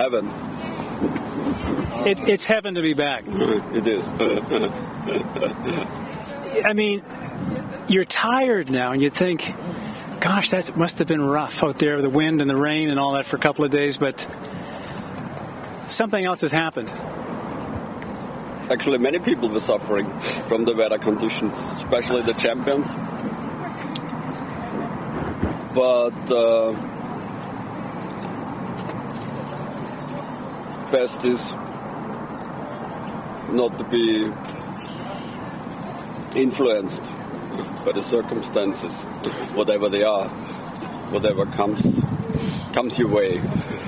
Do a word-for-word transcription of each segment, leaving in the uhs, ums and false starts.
heaven. It, it's heaven to be back. It is. I mean, you're tired now, and you think, gosh, that must have been rough out there, the wind and the rain and all that for a couple of days, but something else has happened. Actually, many people were suffering from the weather conditions, especially the champions. But uh, best is not to be influenced by the circumstances, whatever they are, whatever comes comes your way.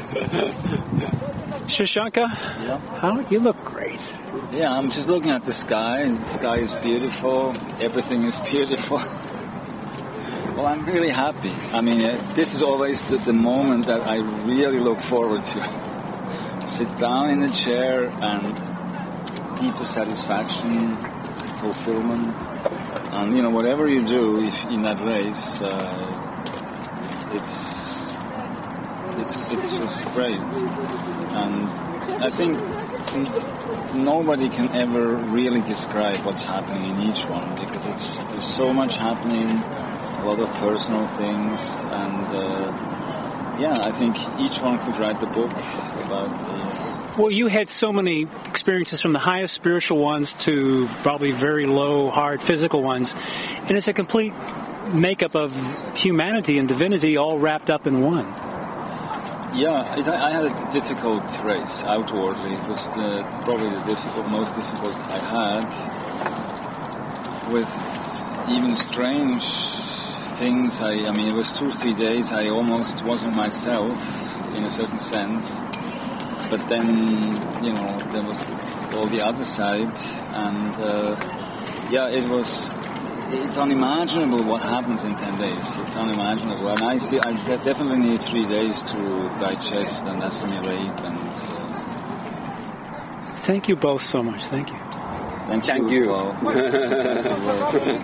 Shashanka, yeah. How you look great. Yeah, I'm just looking at the sky. The sky is beautiful. Everything is beautiful. Well, I'm really happy. I mean, uh, this is always the, the moment that I really look forward to. Sit down in the chair and deepest satisfaction, fulfillment. And, you know, whatever you do if in that race, uh, it's, it's, it's just great. And I think nobody can ever really describe what's happening in each one, because it's there's so much happening, a lot of personal things, and uh, yeah, I think each one could write the book about. Uh, well, you had so many experiences, from the highest spiritual ones to probably very low, hard physical ones, and it's a complete makeup of humanity and divinity all wrapped up in one. Yeah, it, I had a difficult race outwardly. It was the, probably the difficult, most difficult I had, with even strange things. I, I mean, it was two, three days. I almost wasn't myself in a certain sense. But then, you know, there was the, all the other side, and uh, yeah, it was. It's unimaginable what happens in ten days. It's unimaginable, and I see. I definitely need three days to digest and assimilate. And uh... thank you both so much. Thank you. Thank, Thank you. you. Thank you.